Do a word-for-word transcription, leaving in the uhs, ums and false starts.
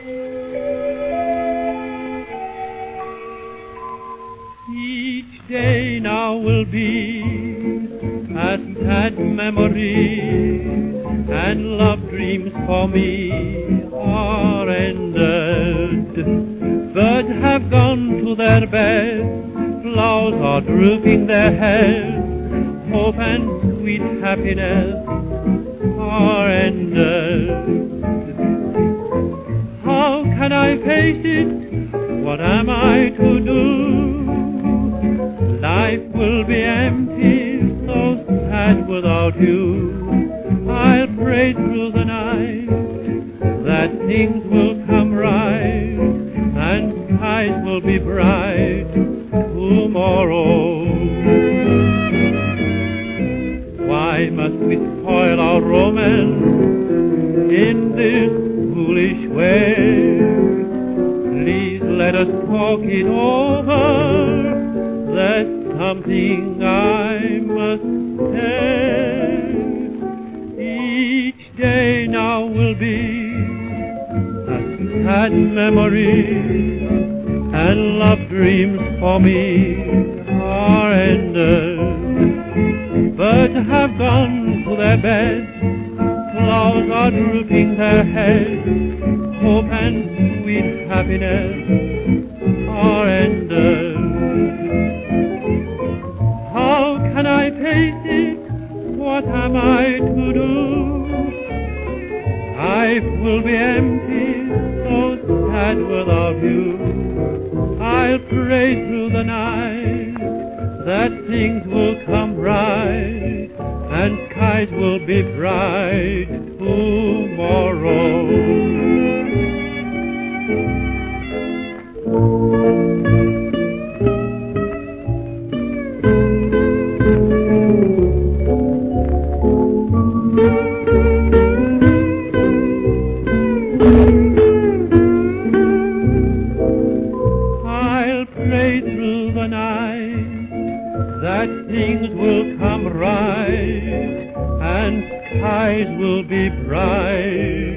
Each day now will be a sad memory, and love dreams for me are ended. Birds have gone to their beds, flowers are drooping their heads, hope and sweet happiness are ended. How can I face it? What am I to do? Life will be empty, so sad without you. I'll pray through the night that things will come right and skies will be bright tomorrow. Why must we spoil our romance in this foolish way? Please let us talk it over. There's something I must say. Each day now will be a sad memory, and love dreams for me are ended. Birds have gone to their beds, flowers are drooping their heads, hope and sweet happiness are ended. How can I face it? What am I to do? Life will be empty, so sad without you. I'll pray through the night that things will come right and skies will be bright tomorrow. I'll pray through the night that things will come right and skies will be bright